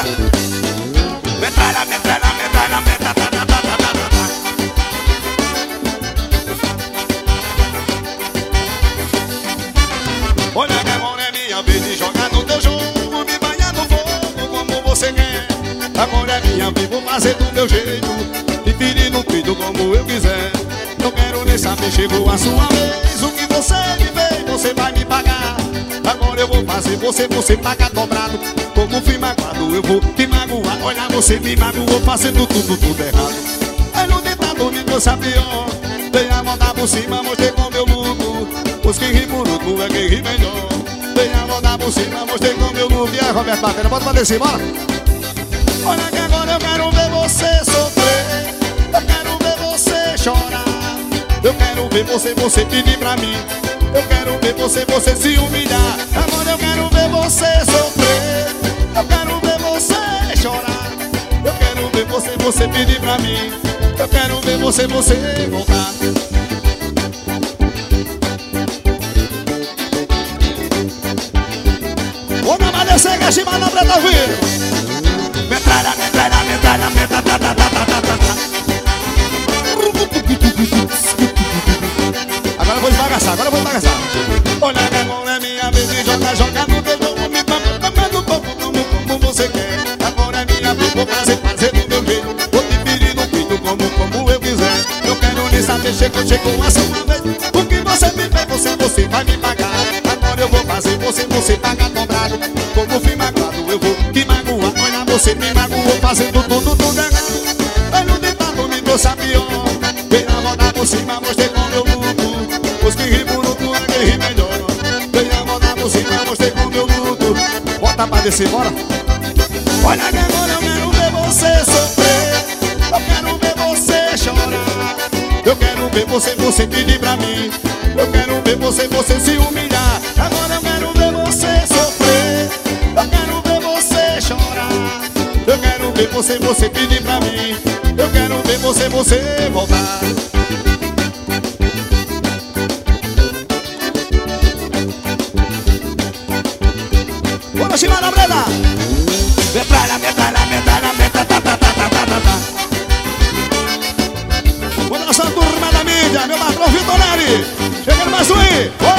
Metralha, metralha, metralha, metralha. Olha que agora é minha vez de jogar no teu jogo, me banhar no fogo como você quer. Agora é minha vez, vou fazer do meu jeito, te ferir no peito como eu quiser. Não quero nem saber, chegou a sua vez. O que você me fez, você vai me pagar. Agora eu vou fazer você paga dobrado. Como fui magoado, eu vou te magoar. Olha, você me magoou fazendo tudo errado. Aí no ditado me trouxe a pior. Dei a volta por cima, mostrei com meu lucro. Os que ri por último é quem ri melhor. Dei a volta por cima, mostrei com meu lucro. E aí, Roberto Batera, bota pra descer, bora. Olha que agora eu quero ver você sofrer. Eu quero ver você chorar. Eu quero ver você pedir pra mim. Eu quero ver você se humilhar. Agora eu quero ver você sofrer. Eu quero ver você chorar. Eu quero ver você pedir pra mim. Eu quero ver você voltar. Vou na malha que a chimada preta ao vivo. Metralha, metralha, metralha, metralha. Agora eu vou desbagaçar, agora eu vou desbagaçar. Olha que agora é minha vez de jogar no teu jogo, me mamando como você quer. Agora é minha vez, vou fazer do meu jeito, vou te ferir no peito como eu quiser. Eu quero nem saber, chegou a sua vez. O que você me fez, você vai me pagar. Agora eu vou fazer você paga dobrado. Como fui magoado, eu vou te magoar. Olha, você me magoou fazendo tudo errado. Aí no ditado me trouxe a pior. Dei a volta por cima, mostrei com meu lucro. Os que ri por lucro é quem ri melhor. Dei a volta por cima, mostrei com meu lucro. Bota pra descer, bora. Olha que agora eu quero ver você sofrer. Eu quero ver você chorar. Eu quero ver você pedir pra mim. Eu quero ver você se humilhar. Agora eu quero ver você sofrer. Eu quero ver você chorar. Eu quero ver você pedir pra mim. Eu quero ver você voltar. Bora, chimada preta. Metralha, metralha, metralha, metralha. Bora, nossa turma da mídia, meu patrão Vitor Neri. Chegando mais um aí.